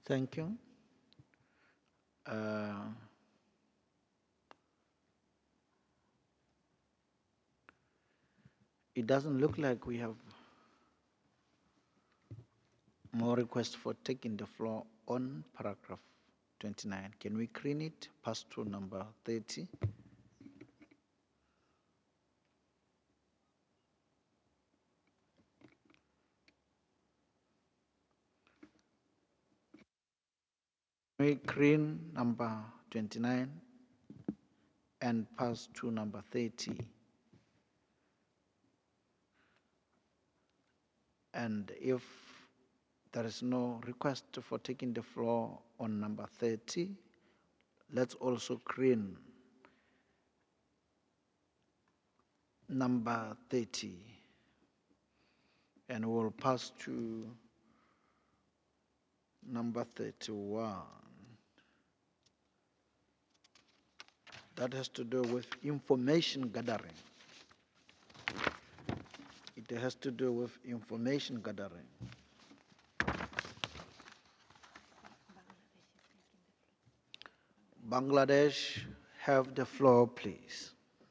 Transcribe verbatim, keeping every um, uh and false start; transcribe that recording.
Thank you. Uh, it doesn't look like we have more requests for taking the floor on paragraph twenty-nine. Can we screen it? Pass to number thirty. We screen number twenty-nine and pass to number thirty. And if there is no request for taking the floor on number thirty, let's also screen number thirty. And we'll pass to number thirty-one. That has to do with information gathering. It has to do with information gathering. Bangladesh, have the floor, please.